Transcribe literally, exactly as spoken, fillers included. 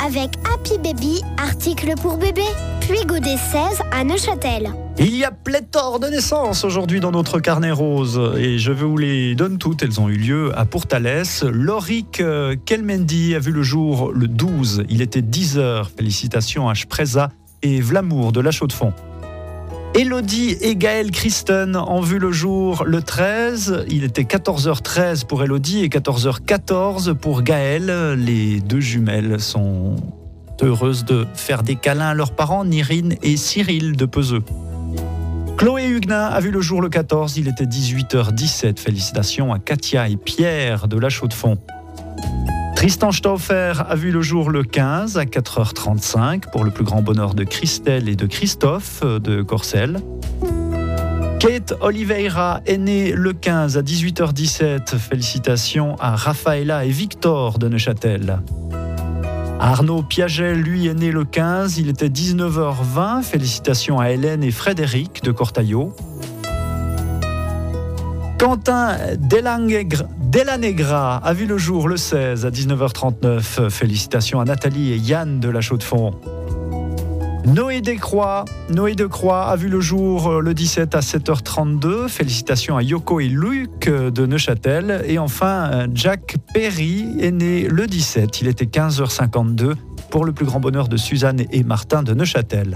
avec Happy Baby, article pour bébé. Puis Godet seize à Neuchâtel. Il y a pléthore de naissances aujourd'hui dans notre carnet rose et je vous les donne toutes. Elles ont eu lieu à Pourtalès. Lorik Kelmendi a vu le jour le douze. Il était dix heures. Félicitations à Spreza et Vlamour de La Chaux-de-Fonds. Élodie et Gaël Christen ont vu le jour le treize. Il était quatorze heures treize pour Élodie et quatorze heures quatorze pour Gaël. Les deux jumelles sont heureuses de faire des câlins à leurs parents, Nirine et Cyril de Peseux. Chloé Huguenin a vu le jour le quatorze. Il était dix-huit heures dix-sept. Félicitations à Katia et Pierre de La Chaux-de-Fonds. Tristan Stauffer a vu le jour le quinze à quatre heures trente-cinq pour le plus grand bonheur de Christelle et de Christophe de Corcelles. Kate Oliveira est née le quinze à dix-huit heures dix-sept. Félicitations à Rafaela et Victor de Neuchâtel. Arnaud Piaget, lui, est né le quinze. Il était dix-neuf heures vingt. Félicitations à Hélène et Frédéric de Cortaillot. Quentin Delanegra a vu le jour le seize à dix-neuf heures trente-neuf. Félicitations à Nathalie et Yann de La Chaux-de-Fonds. Noé Descroix, Noé Decroix a vu le jour le dix-sept à sept heures trente-deux. Félicitations à Yoko et Luc de Neuchâtel. Et enfin, Jack Perry est né le dix-sept. Il était quinze heures cinquante-deux pour le plus grand bonheur de Suzanne et Martin de Neuchâtel.